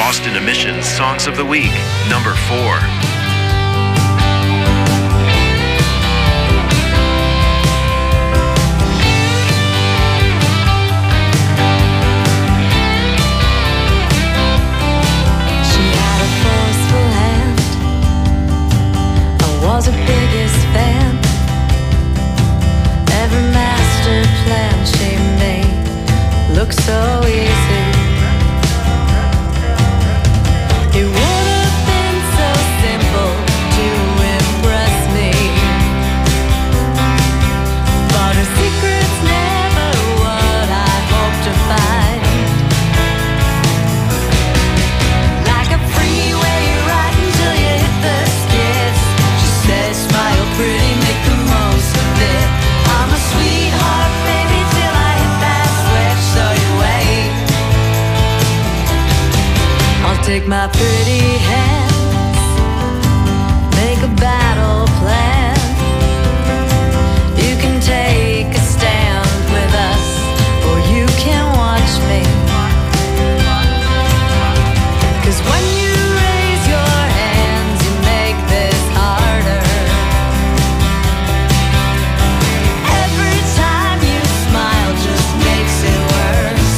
Boston Emissions Songs of the Week, number 4. Was her biggest fan. Every master plan she made looked so easy. It would have been so simple to impress me, but her secret's never what I hoped to find. Like a freeway ride until you hit the skids. Smile pretty, make the most of it. I'm a sweetheart, baby, till I hit that switch. So you wait. I'll take my pretty hands, make a battle plan. You can take a stand with us, or you can watch me. 'Cause when you raise your hands, you make this harder. Every time you smile just makes it worse.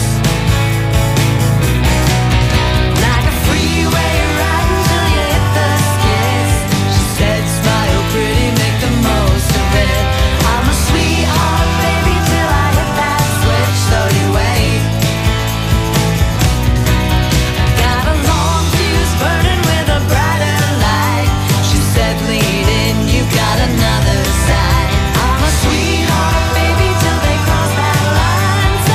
Like a freeway ride until you hit the skids. She said, smile pretty, make the most of it. I'm a sweetheart, baby, till I hit that switch. So you wait. Got a long fuse burning with a brighter light. She said, lean in, you got another side. I'm a sweetheart, baby, till they cross that line. So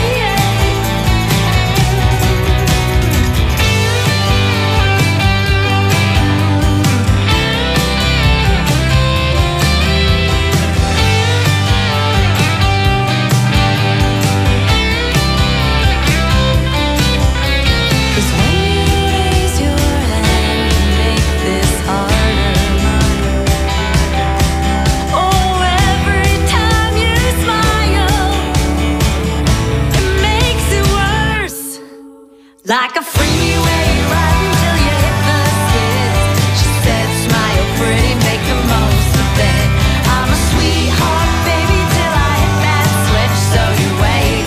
Cause when you raise your hand, you make this harder. Oh, every time you smile, it makes it worse. Like a freeway ride until you hit the skids. She said, smile pretty, make the most of it. I'm a sweetheart, baby, till I hit that switch. So you wait.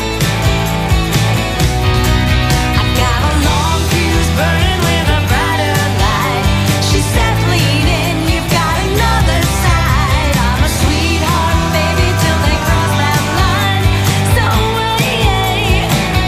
I got a long fuse burning with a brighter light. She said, lean in, you've got another side. I'm a sweetheart, baby, till they cross that line. So wait.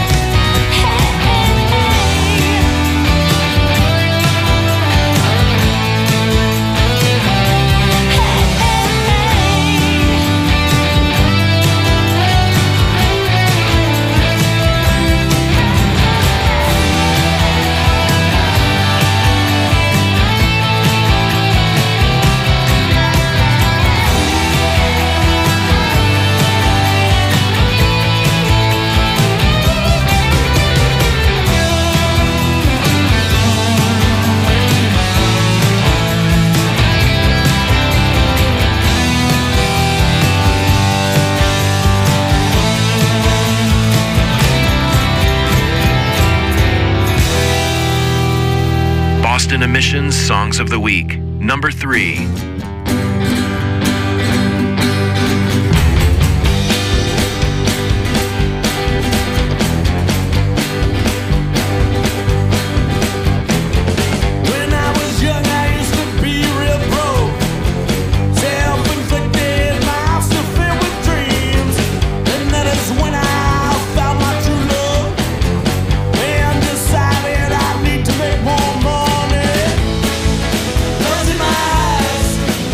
Boston Emissions Songs of the Week, number 3. When I was young, I used to be real broke. Self-inflicted, my house still filled with dreams. And that is when I found my true love. And decided I need to make more money. Love's in my eyes.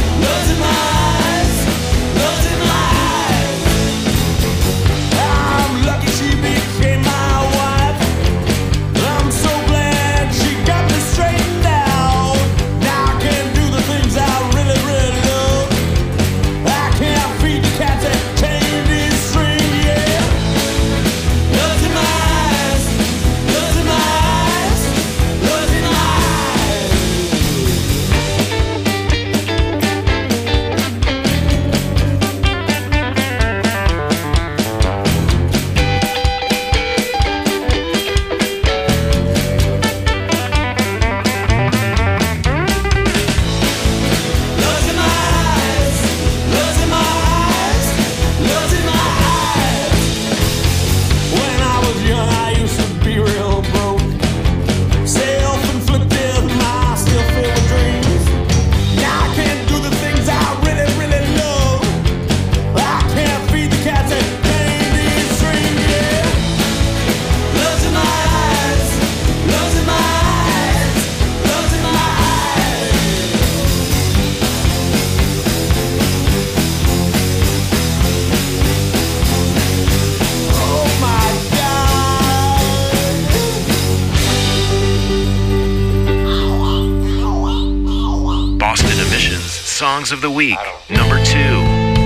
Emissions Songs of the Week, number 2.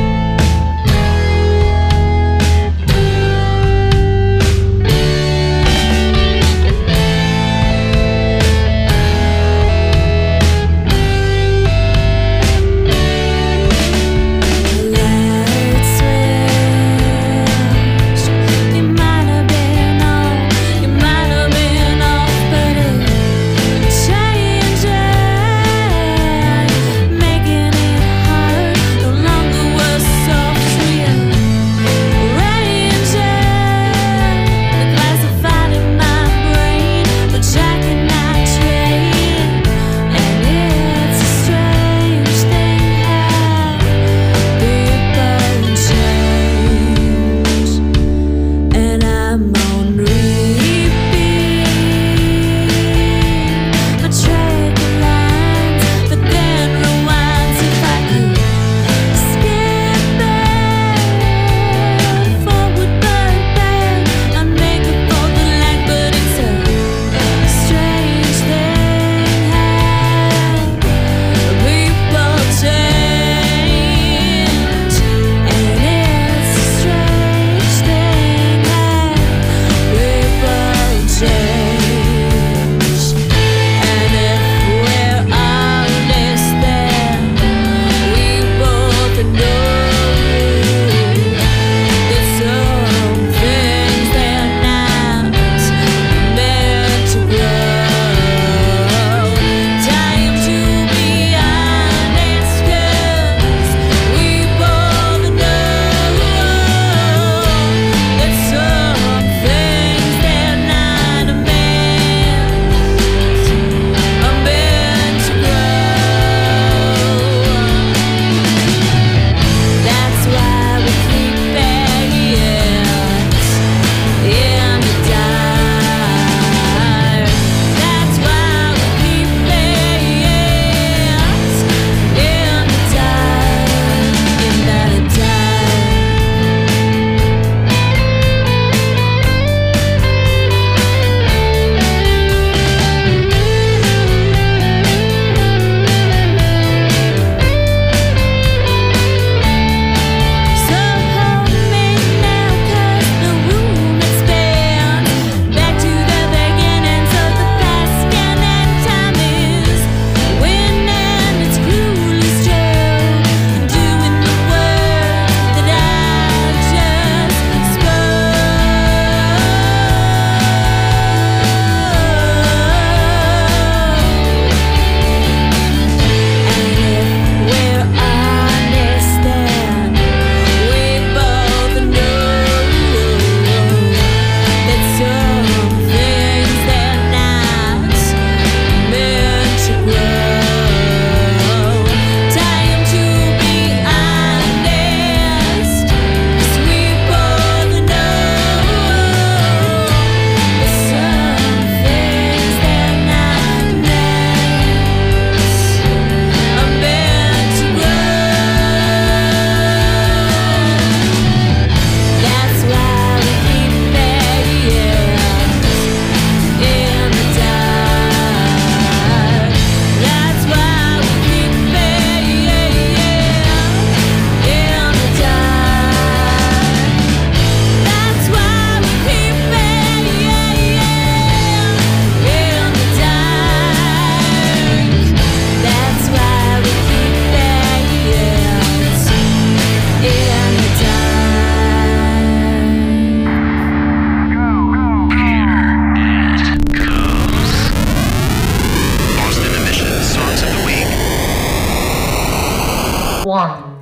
One.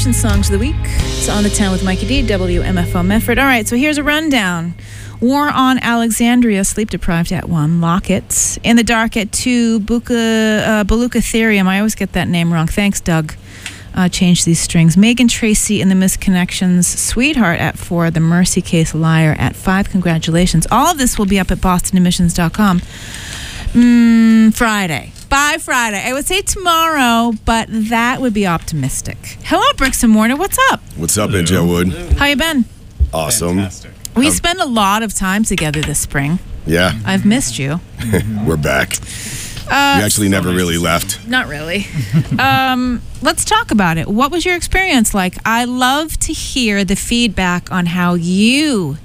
Nation Songs of the Week. It's On the Town with Mikey D, WMFO Medford. All right, so here's a rundown. War on Alexandria, Sleep Deprived at 1. Locket. In the Dark at 2. Beluga Therium. I always get that name wrong. Thanks, Doug. Change these strings. Megan Tracy in the Misconnections. Sweetheart at 4. The Mercy Case Liar at 5. Congratulations. All of this will be up at bostonemissions.com. Friday. By Friday. I would say tomorrow, but that would be optimistic. Hello, Bricks and Mortar. What's up? What's up, Joe Wood? How you been? Awesome. Fantastic. We spent a lot of time together this spring. Yeah, I've missed you. we're back. We actually never really left. Not really. Let's talk about it. What was your experience like? I love to hear the feedback on how you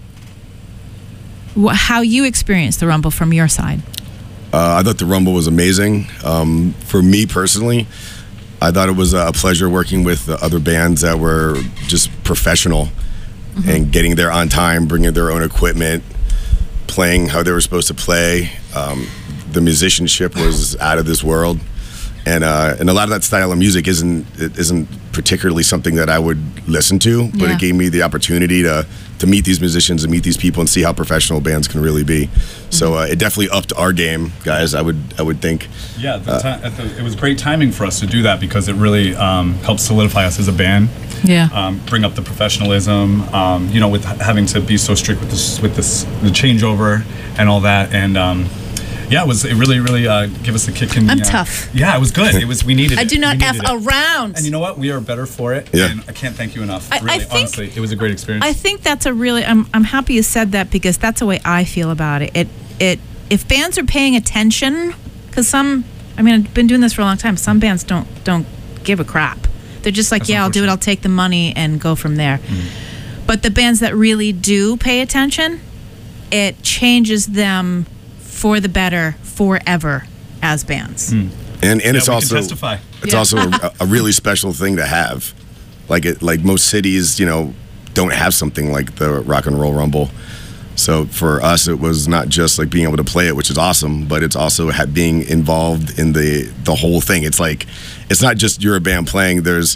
experienced the Rumble from your side. I thought the Rumble was amazing. For me personally, I thought it was a pleasure working with other bands that were just professional and getting there on time, bringing their own equipment, playing how they were supposed to play. The musicianship was out of this world. And a lot of that style of music isn't particularly something that I would listen to, but Yeah. it gave me the opportunity to meet these musicians and meet these people and see how professional bands can really be. So it definitely upped our game, guys. I would think. Yeah, it was great timing for us to do that because it really helped solidify us as a band. Yeah. Bring up the professionalism, with having to be so strict with the changeover and all that, and it really gave us a kick in. I'm tough. Yeah, it was good. We needed it. I do not We F needed it. around. And you know what? We are better for it. Yeah. And I can't thank you enough. I Really, think- honestly, it was a great experience. I think that's I'm happy you said that because that's the way I feel about it. If bands are paying attention, because I've been doing this for a long time. Some bands don't give a crap. They're just like, That's yeah, I'll do it. unfortunate. I'll take the money and go from there. But the bands that really do pay attention, it changes them for the better forever as bands. And Yeah, it's we also can testify. it's Yeah. also a really special thing to have. Like most cities, don't have something like the Rock and Roll Rumble. So for us, it was not just like being able to play it, which is awesome, but it's also being involved in the whole thing. It's like it's not just you're a band playing. There's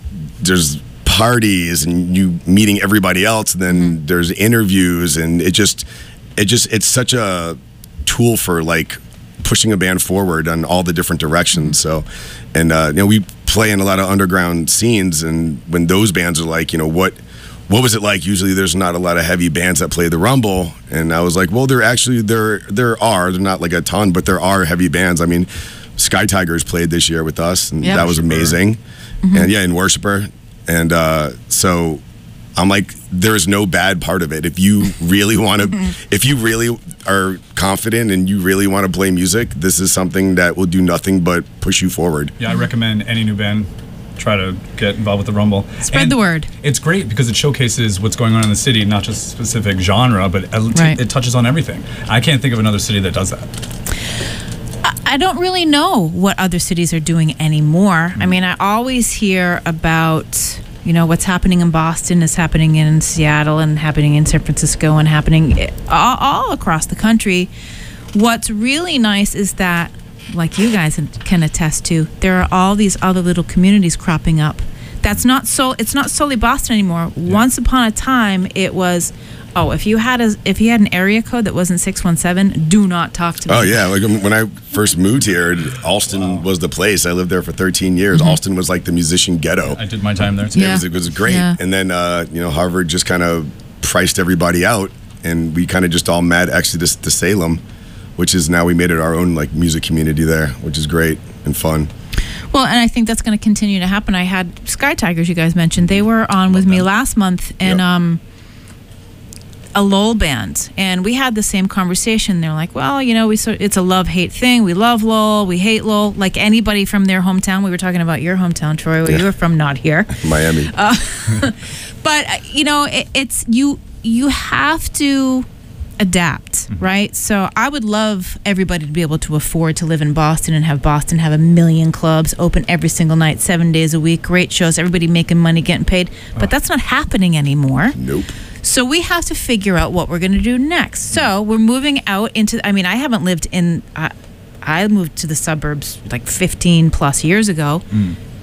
parties and you meeting everybody else. And then there's interviews, and it's such a tool for like pushing a band forward on all the different directions. So, and we play in a lot of underground scenes, and when those bands are like, what was it like? Usually there's not a lot of heavy bands that play the Rumble. And I was like, well, there are. They're not like a ton, but there are heavy bands. I mean, Sky Tigers played this year with us, and Yep. that was amazing. And and Worshipper. And so I'm like, there is no bad part of it. If you really want to, if you really are confident and you really want to play music, this is something that will do nothing but push you forward. Yeah, I recommend any new band try to get involved with the Rumble. Spread And the word. It's great because it showcases what's going on in the city, not just a specific genre, but Right. it touches on everything. I can't think of another city that does that. I don't really know what other cities are doing anymore. I mean, I always hear about, what's happening in Boston is happening in Seattle and happening in San Francisco and happening all across the country. What's really nice is that, like you guys can attest to, there are all these other little communities cropping up. It's not solely Boston anymore. Yeah. Once upon a time, it was, if you had an area code that wasn't 617, do not talk to me. Oh yeah, like when I first moved here, Alston was the place. I lived there for 13 years. Alston was like the musician ghetto. I did my time there too. Yeah. It was great. Yeah. And then Harvard just kind of priced everybody out, and we kind of just all mad exodus to Salem, which is now we made it our own like music community there, which is great and fun. Well, and I think that's going to continue to happen. I had Sky Tigers, you guys mentioned. They were on with me last month in a Lowell band, and we had the same conversation. They're like, well, it's a love-hate thing. We love Lowell. We hate Lowell. Like anybody from their hometown. We were talking about your hometown, Troy, where you were from, not here. Miami. But, it's you have to adapt, right? So I would love everybody to be able to afford to live in Boston and have Boston have 1 million clubs open every single night, 7 days a week, great shows, everybody making money, getting paid. But that's not happening anymore. Nope. So we have to figure out what we're going to do next. So we're moving out into, I haven't lived in, I moved to the suburbs like 15 plus years ago.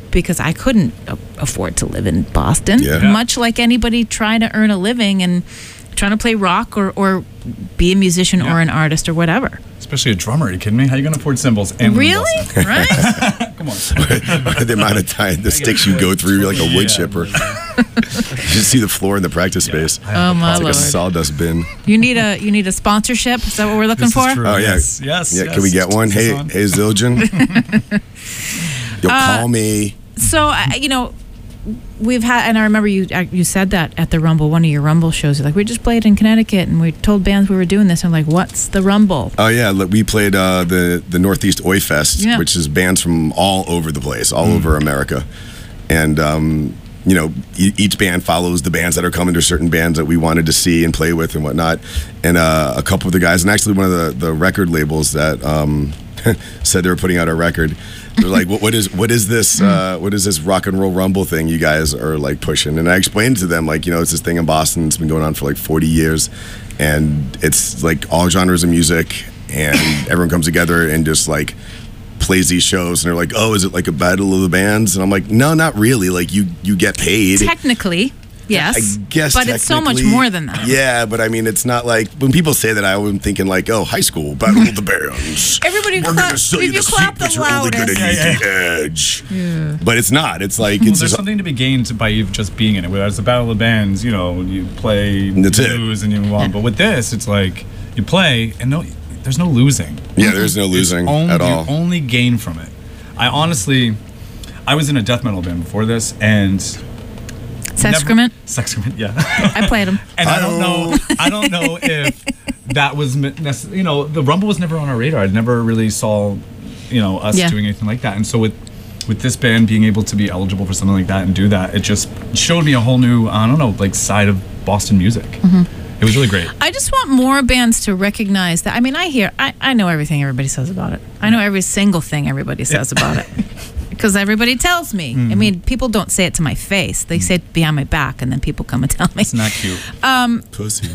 because I couldn't afford to live in Boston. Yeah. Much like anybody trying to earn a living and trying to play rock or be a musician or an artist or whatever. Especially a drummer. Are you kidding me? How are you going to afford cymbals? And Really? Boston? Right? Come on. The amount of time, the sticks you go through like a wood chipper. You just see the floor in the practice space. Oh my It's like lord! a sawdust bin. You need a sponsorship. Is that what we're looking This for? is true. Oh, yeah. Yes. Yeah, can we get one? Hey, hey, Zildjian. You'll call me. So we've had, and I remember you said that at the Rumble, one of your Rumble shows. You're like, we just played in Connecticut, and we told bands we were doing this. I'm like, what's the Rumble? Oh yeah, look, we played the Northeast Oi Fest, Yeah. which is bands from all over the place, all over America, and each band follows the bands that are coming. To certain bands that we wanted to see and play with and whatnot, and a couple of the guys, and actually one of the record labels that said they were putting out a record. They're like, what is this? What is this rock and roll rumble thing you guys are like pushing? And I explained to them, like, it's this thing in Boston. It's been going on for like 40 years, and it's like all genres of music, and everyone comes together and just like plays these shows. And they're like, oh, is it like a battle of the bands? And I'm like, no, not really. Like you get paid. Technically, yes. I guess, but it's so much technically, more than that. Yeah, but I mean, it's not like when people say that. I'm thinking like, oh, high school battle of the bands. Everybody We're clap- gonna sell if you you the clap secrets. the We're only gonna loudest. need the edge. But it's not. It's like Well, it's there's just, something to be gained by you just being in it. Whereas the Battle of the Bands, you play, That's it. lose, and you move on. But with this, it's like you play, and there's no losing. yeah. There's no losing at all. You only gain from it. I was in a death metal band before this, and Sexcrement. Sexcrement, yeah. I played them. And I don't know if that was the Rumble was never on our radar. I never really saw us Yeah. doing anything like that. And so with this band being able to be eligible for something like that and do that, it just showed me a whole new side of Boston music. It was really great. I just want more bands to recognize that. I mean, I know everything everybody says about it. I know every single thing everybody says about it. Because everybody tells me. I mean, people don't say it to my face. They say it behind my back, and then people come and tell me. It's not cute. Pussy.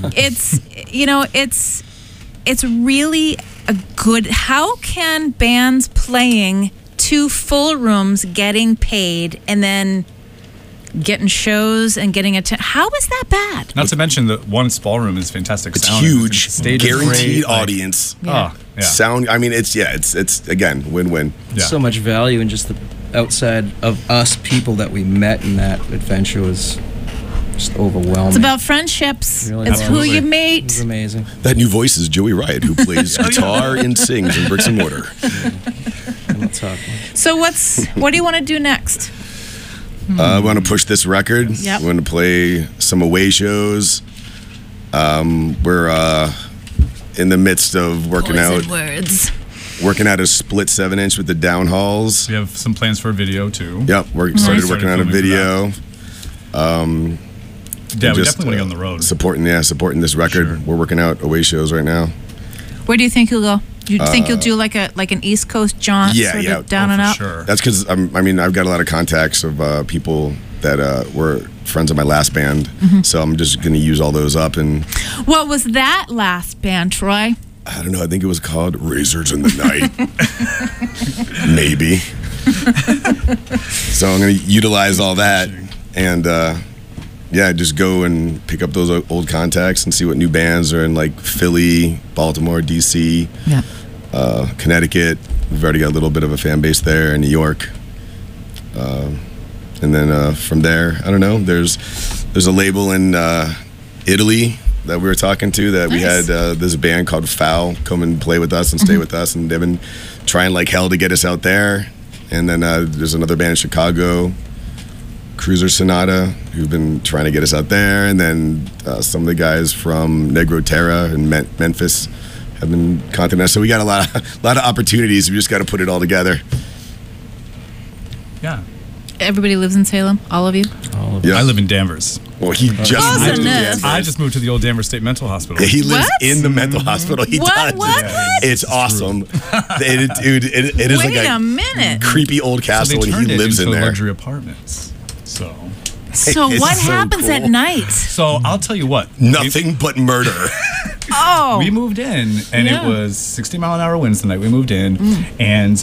It's really a good. How can bands playing 2 full rooms, getting paid, and then getting shows and getting attention? How is that bad? Not to mention the one small room is fantastic It's sound. huge, The stage is guaranteed great, like- audience. Yeah. Oh, yeah. Sound. I mean, it's again win-win. Yeah. So much value in just the outside of us people that we met in that adventure was just overwhelming. It's about friendships. Really It's who was. you It was meet. amazing. That new voice is Joey Riot, who plays guitar and sings in Bricks and Mortar. I'm not talking. So what do you want to do next? I want to push this record. Yep. We want to play some away shows. We're in the midst of working out a split 7-inch with the Downhalls. We have some plans for a video too. Yep, we started working on a filming for video. Yeah, we Just, definitely want to get on the road. Supporting this record. Sure. We're working out away shows right now. Where do you think you'll go? Do you think you'll do like an East Coast jaunt? Yeah, sort of yeah. down Oh, and for up? Sure. That's because I've got a lot of contacts of people that were friends of my last band, so I'm just going to use all those up. And What was that last band, Troy? I don't know. I think it was called Razors in the Night. Maybe. So I'm going to utilize all that and just go and pick up those old contacts and see what new bands are in like Philly, Baltimore, DC, Yeah. Connecticut. We've already got a little bit of a fan base there in New York. And then from there, I don't know. There's a label in Italy that we were talking to that we had Nice. this band called Foul come and play with us and stay with us, and they've been trying like hell to get us out there. And then there's another band in Chicago, Cruiser Sonata, who've been trying to get us out there. And then some of the guys from Negro Terra and Memphis have been contacting us. So we got a lot of opportunities. We just got to put it all together. Yeah. Everybody lives in Salem? All of you? All of Yeah. I live in Danvers. Well, he just Close moved to enough. Danvers. I just moved to the old Danvers State Mental Hospital. Yeah, he lives What? in the mental hospital. He What? does. What? It's awesome. Dude, it is Wait like a minute. creepy old so they castle, and turned he it lives into in there. luxury apartments. So So It's what so happens at cool. night? I'll tell you what. Nothing but murder. Oh. We moved in, and Yeah. it was 60-mile-an-hour winds the night we moved in, and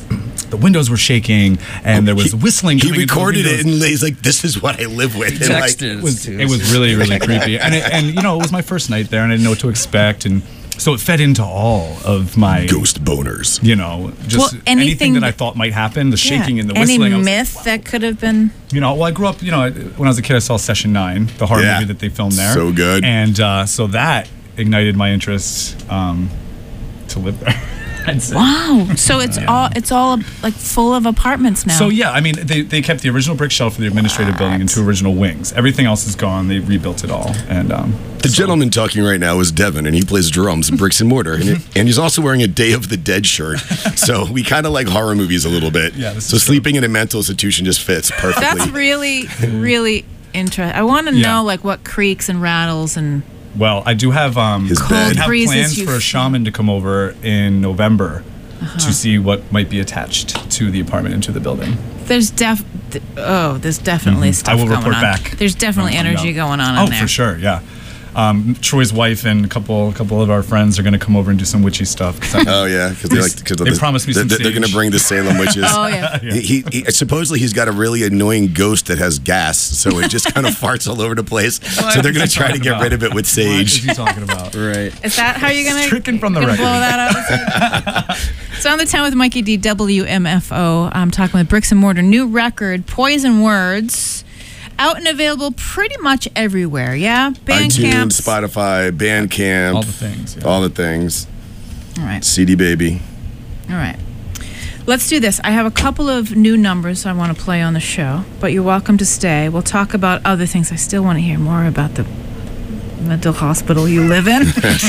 the windows were shaking and there was whistling. He coming into the recorded it windows. and he's like, "This is what I live with." And like, Texted us, too. It was really, really creepy. And you know, it was my first night there and I didn't know what to expect. And so it fed into all of my ghost boners. you know, just Well, anything anything that I that- thought might happen, the shaking and the Any whistling. I was like, myth that could have been. you know, well, I grew up, you know, when I was a kid, I saw Session 9, the horror Yeah. movie that they filmed there. So good. And so that ignited my interest to live there. I'd say. Wow. So it's all like full of apartments now. So yeah, I mean, they kept the original brick shell for the administrative building and 2 original wings. Everything else is gone. They rebuilt it all. And The gentleman talking right now is Devin, and he plays drums in Bricks and Mortar, and he's also wearing a Day of the Dead shirt. So we kind of like horror movies a little bit. Yeah, this so is sleeping in a mental institution just fits perfectly. that's really, really interesting. I want to Yeah. know like what creaks and rattles and well, I do have His Cold bed. have breezes plans you for a feel. shaman to come over in November to see what might be attached to the apartment and to the building. there's definitely stuff I will going report on. back. There's definitely when I find energy out. going on Oh, in there. for sure, yeah. Troy's wife and a couple of our friends are going to come over and do some witchy stuff. 'cause I- Oh yeah, because They promised me some They're going to sage. bring the Salem witches. Oh yeah. He supposedly he's got a really annoying ghost that has gas, so it just kind of farts all over the place. What So they're is going he to try to talking get about? rid of it with What is sage. he talking about? Right. Is that how you're gonna Stricken from the gonna record. blow that out? So on the 10 with Mikey D, WMFO. I'm talking with Bricks and Mortar. New record, Poison Words, out and available pretty much everywhere. Yeah, Bandcamp. iTunes, Spotify, Bandcamp, All the things. Yeah. all the things. All right. CD Baby. All right. Let's do this. I have a couple of new numbers I want to play on the show, but you're welcome to stay. We'll talk about other things. I still want to hear more about the mental hospital you live in.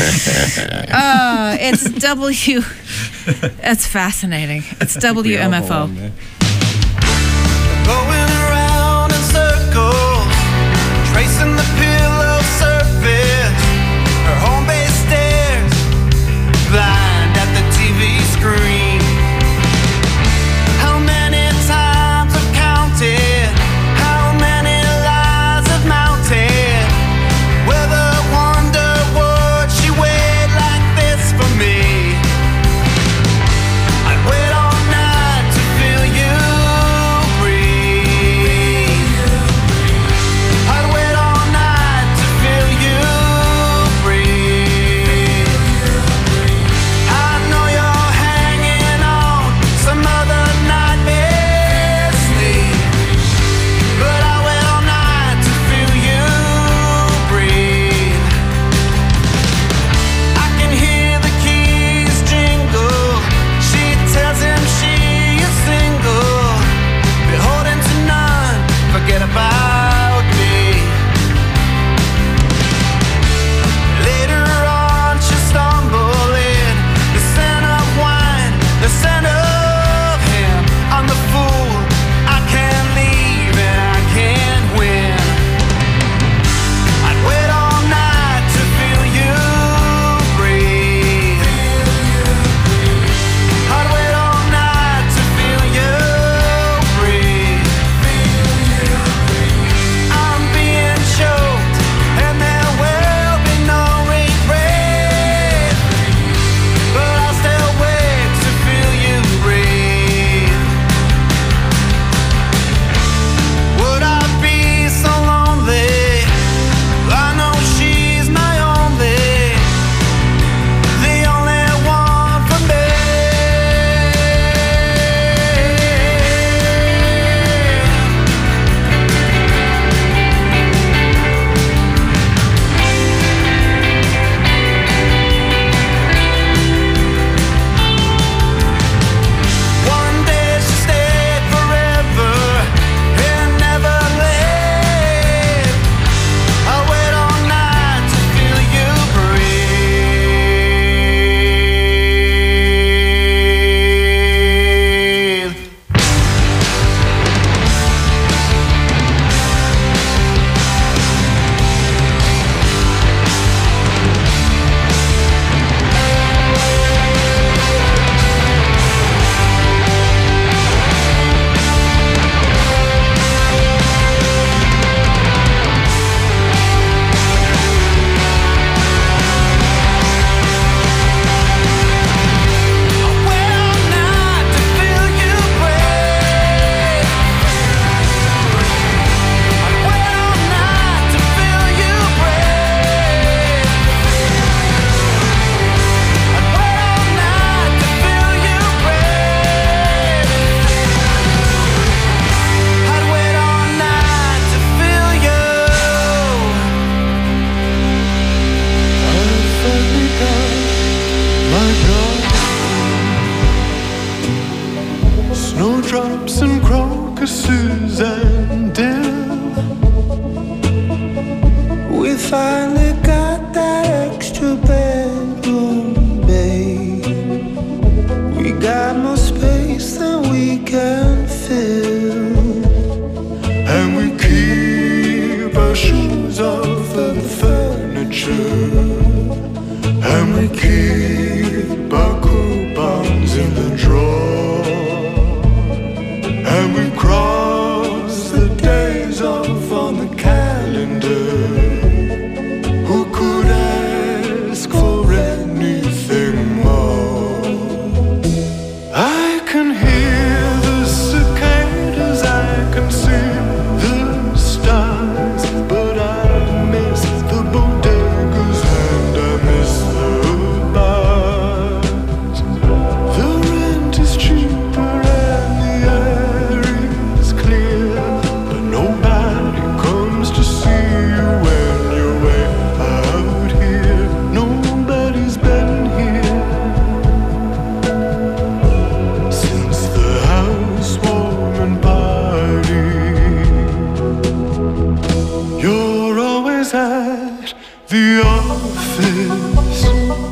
It's It's fascinating. It's WMFO. Going around in circles, tracing the pillow surface. Her home base stares, blind at the TV screen. How many times I've counted, how many lies I've mounted. Whether wonder would she wait like this for me? I'd wait all night to feel you breathe. We finally got that extra bedroom, babe. We got more space than we can fill, and we keep our shoes off of the furniture, and we keep our coupons in the drawer, and we cross the days off on the calendar. Who could ask for anything more? I can hear the cicadas, I can see the stars, but I miss the bodegas and I miss the bars. The rent is cheaper and the air is clear, but nobody comes to see you when you're way out here. Nobody's been here since the housewarming party. You're always at the office,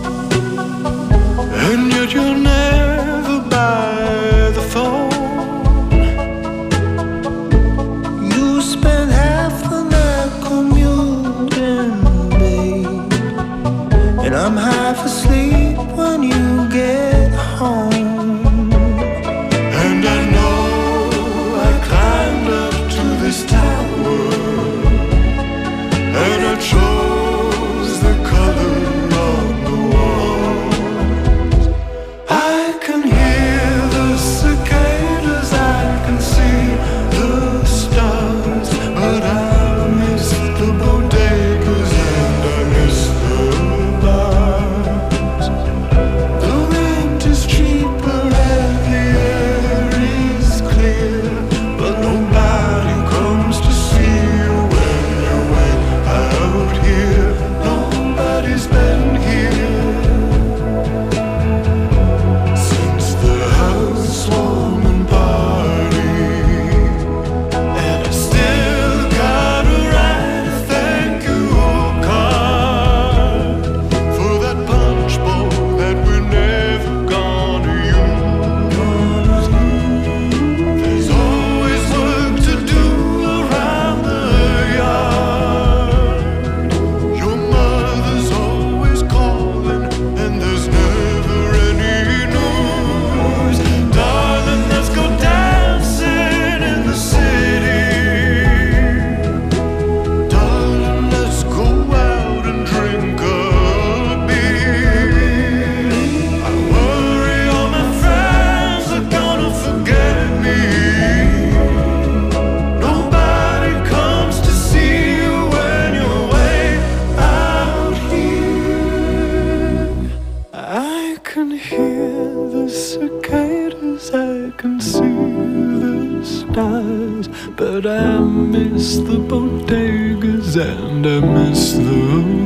and yet you're never by the phone. You spend half the night commuting, babe, and I'm half asleep when you get home. And I know I climbed up to this tower, and I chose the color on the walls. I can hear the cicadas, I can see the stars, but I miss the bodegas and I miss the bars. The rent is cheaper and the air is clear, but nobody comes to see you when you're way out here. Nobody's been here since the housewarming party, and I still gotta write a thank you card for that punch bowl that we're never gonna use. There's always work to do around the yard. Your mother's always calling, and there's never any news. Darling, let's go dancing in the city. Darling, let's go out and drink a beer. I worry all my friends are gonna forget me. Nobody comes to see you when you're way out here. I can hear the cicadas, I can see the stars, but I miss the bodegas and I miss the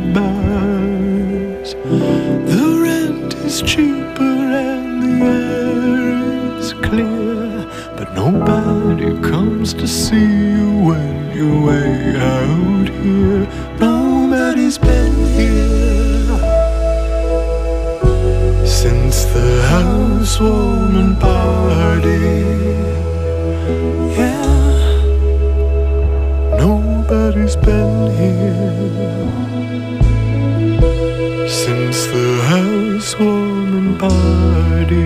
bars. The rent is cheaper and the air is clear, but nobody comes to see you when you're way out here. Nobody's been here since the housewarming party. Yeah, nobody's been here since the housewarming party.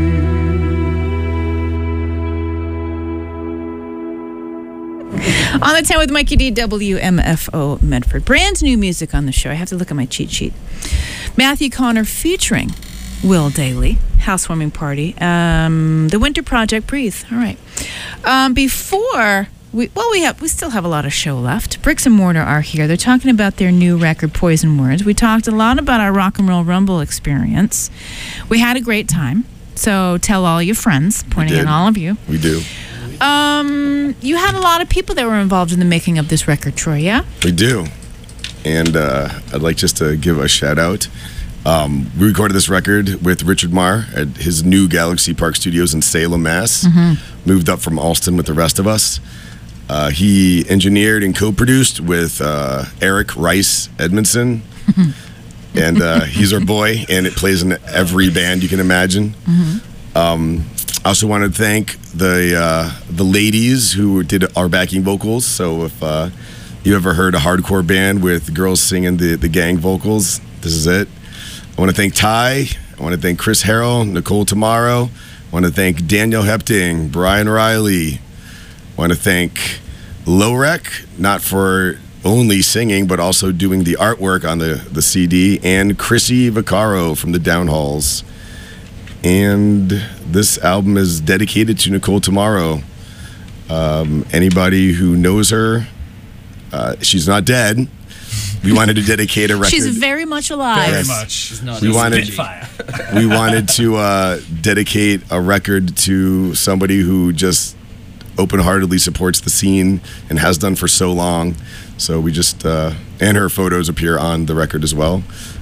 On the 10 with Mikey D, WMFO Medford. Brand new music on the show. I have to look at my cheat sheet. Matthew Connor featuring Will Daly, Housewarming Party. The Winter Project, Breathe. All right. Before we still have a lot of show left. Bricks and Mortar are here. They're talking about their new record, Poison Words. We talked a lot about our Rock and Roll Rumble experience. We had a great time. So tell all your friends, pointing at all of you. We do. You had a lot of people that were involved in the making of this record, Troy, yeah? We do. And I'd like just to give a shout out. We recorded this record with Richard Marr at his new Galaxy Park Studios in Salem, Mass. Moved up from Alston with the rest of us. He engineered and co-produced with Eric Rice Edmondson. And he's our boy, and it plays in every band you can imagine. I also want to thank the ladies who did our backing vocals. So if you ever heard a hardcore band with girls singing the gang vocals, this is it. I want to thank Ty. I want to thank Chris Harrell, Nicole Tamaro. I want to thank Daniel Hepting, Brian Riley. I want to thank Lowrec, not for only singing, but also doing the artwork on the CD, and Chrissy Vaccaro from the Downhalls. And this album is dedicated to Nicole Tamaro. Anybody who knows her, she's not dead. We wanted to dedicate a record. She's very much alive. Very Yes. much. She's not We easy. wanted- Spitfire. We wanted to dedicate a record to somebody who just open-heartedly supports the scene and has done for so long. So we just and her photos appear on the record as well,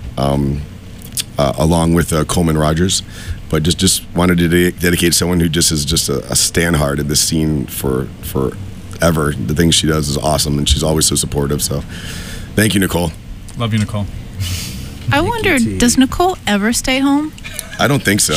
along with Coleman Rogers. But just wanted to dedicate someone who just is just a stand-hard in this scene for forever. The things she does is awesome, and she's always so supportive. So thank you, Nicole. Love you, Nicole. I wonder, T. does Nicole ever stay home? I don't think so.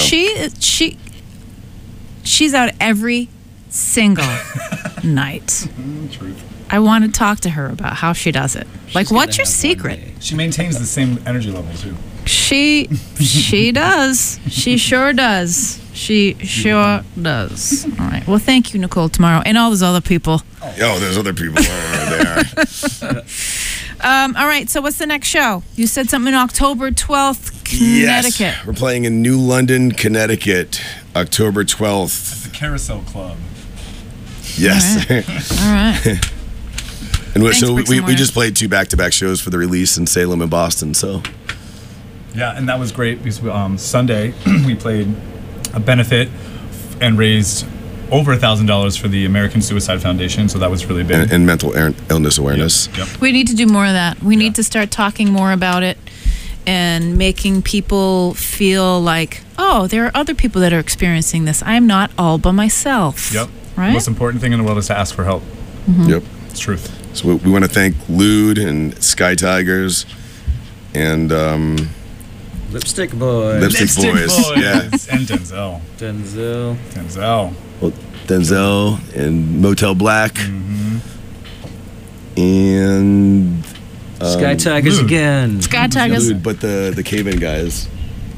She's out every single night. Truth. I want to talk to her about how she does it. Like, She's what's gonna your have one secret? day. She maintains the same energy level too. She does. She sure does. She sure does. All right. Well, thank you, Nicole, tomorrow, and all those other people. Yo, there's other people. They are. All right. So, what's the next show? You said something October 12th, Connecticut. Yes, we're playing in New London, Connecticut, October 12th. The Carousel Club. Yes. All right. And Thanks, so Bricks we and Mortar. just played 2 back-to-back shows for the release in Salem and Boston. So Yeah, and that was great because Sunday we played a benefit and raised over $1,000 for the American Suicide Foundation. So that was really big. and mental illness awareness. Yep. We need to do more of that. We Yeah. need to start talking more about it and making people feel like, oh, there are other people that are experiencing this. I'm not all by myself. Yep. Right? The most important thing in the world is to ask for help. Yep. It's truth. So we want to thank Lude and Sky Tigers and Lipstick Boy. Lipstick Boys. Yeah. And Denzel. Denzel. Denzel. Well, Denzel and Motel Black. Mm-hmm. And Sky Tigers Lude. again. Sky Tigers. Lude, but the Cave-In guys.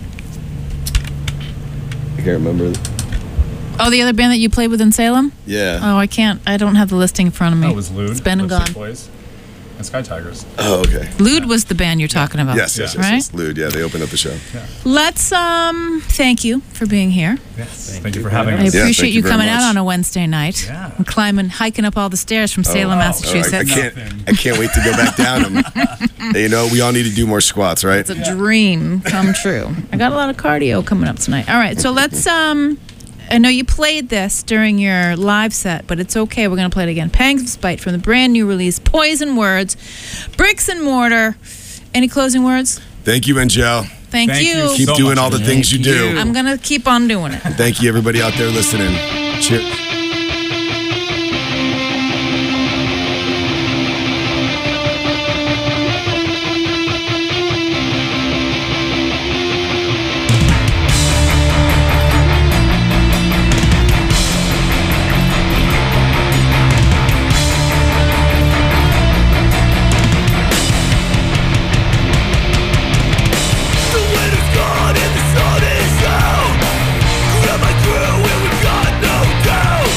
I can't remember. Oh, the other band that you played with in Salem? Yeah. Oh, I can't. I don't have the listing in front of me. That was Lude. It's been and Lipstick gone. Boys. And Sky Tigers. Oh, okay. Lude was the band you're talking about. Yes, yes, yes, Right? yes. Lude, yeah, they opened up the show. Let's thank you for being here. Yes. Thank you for having I us. Yeah, appreciate thank you you very coming out much. on a Wednesday night Yeah. and hiking up all the stairs from Salem, All right, Massachusetts. I can't wait to go back down them. Hey, you know, we all need to do more squats, right? It's a dream come true. I got a lot of cardio coming up tonight. All right, so let's I know you played this during your live set, but it's okay. We're going to play it again. Pangs of Spite from the brand new release, Poison Words, Bricks and Mortar. Any closing words? Thank you, Angel. Thank you. Keep So doing much. all the things you do. I'm going to keep on doing it. Thank you, everybody out there listening. Cheers. The wind is gone and the sun is out. Grab my crew and we got no doubt.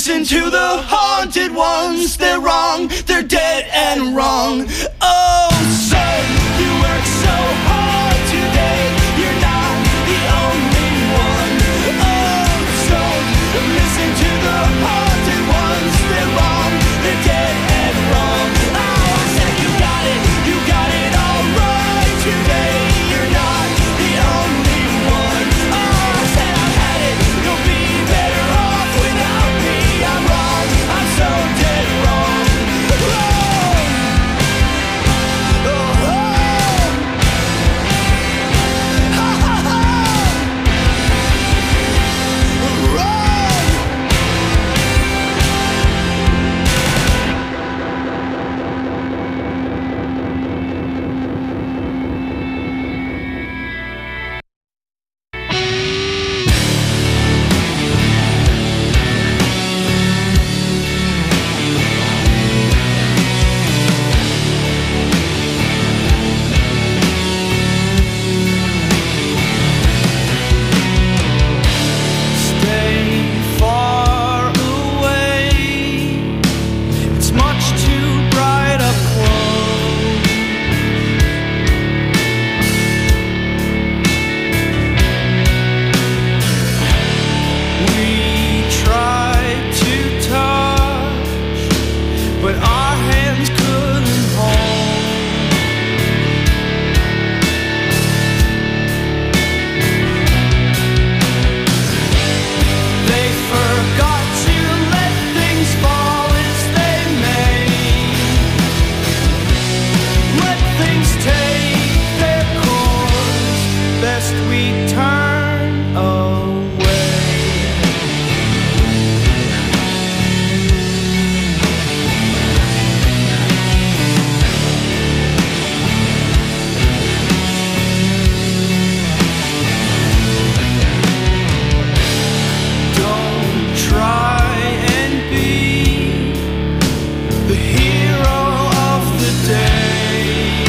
listen to the haunted ones. They're wrong, they're dead and wrong. Oh, son, you work so hard today. You're not the only one. Oh, son, listen to the haunted ones. They're wrong, they're dead and wrong. Oh, I said you got it all right today. You're not the only one. Oh, I said I've had it. You'll be better off without me. I'm wrong. I'm so dead wrong. Wrong. Oh, oh. Ha, ha, ha. Wrong. Stay far away. It's much too bright up close. We tried to touch, but our hands couldn't hold. They forgot to let things fall as they may. Let things take their course. Best we turn away. Don't try and be the hero of the day.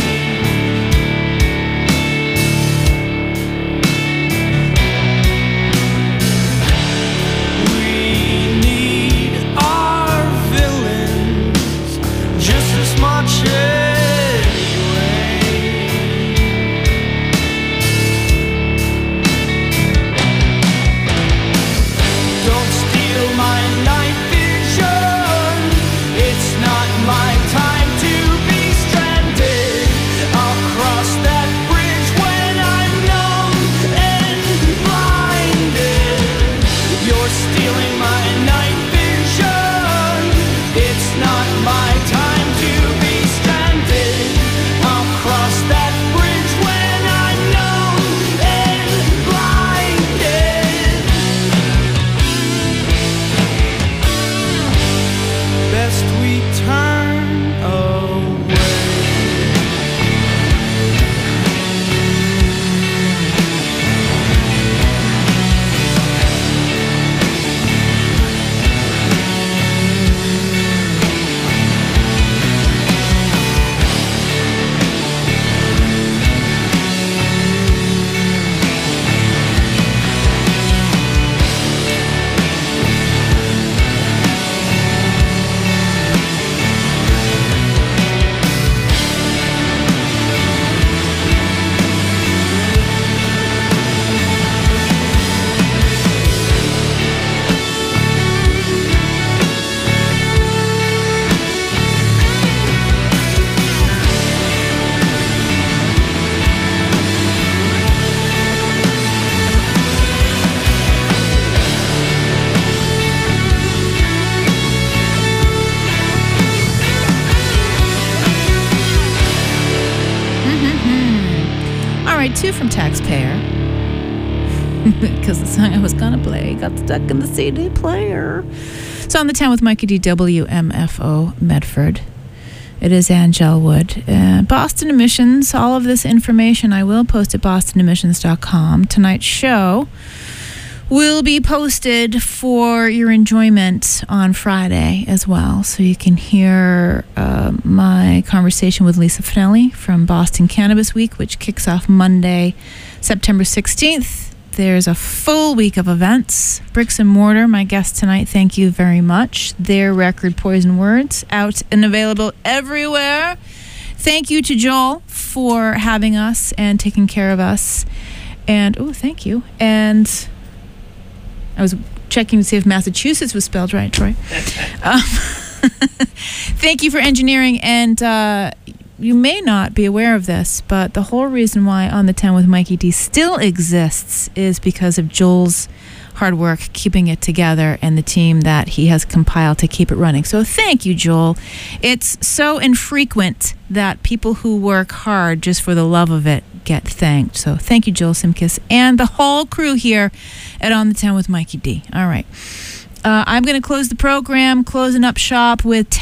We need our villains just as much anyway. Don't steal my night vision. It's not my time to be stranded. I'll cross that bridge when I'm numb and blinded. You're stealing my night vision. It's not my time to be stranded. I'll cross that bridge when I'm numb and blinded. Best we turn away. All right, two from Taxpayer. Because the song I was going to play got stuck in the CD player. So on the 10 with Mikey D, WMFO Medford. It is Angel Wood. Boston Emissions, all of this information I will post at bostonemissions.com. Tonight's show will be posted for your enjoyment on Friday as well. So you can hear my conversation with Lisa Finelli from Boston Cannabis Week, which kicks off Monday, September 16th There's a full week of events. Bricks and Mortar, my guest tonight, thank you very much. Their record, Poison Words, out and available everywhere. Thank you to Joel for having us and taking care of us. And, thank you. And I was checking to see if Massachusetts was spelled right, Troy. Thank you for engineering. And you may not be aware of this, but the whole reason why On the 10 with Mikey D still exists is because of Joel's hard work keeping it together and the team that he has compiled to keep it running. So thank you, Joel. It's so infrequent that people who work hard just for the love of it get thanked. So thank you, Joel Simkis, and the whole crew here at On the 10 with Mikey D. All right. I'm going to close the program, closing up shop with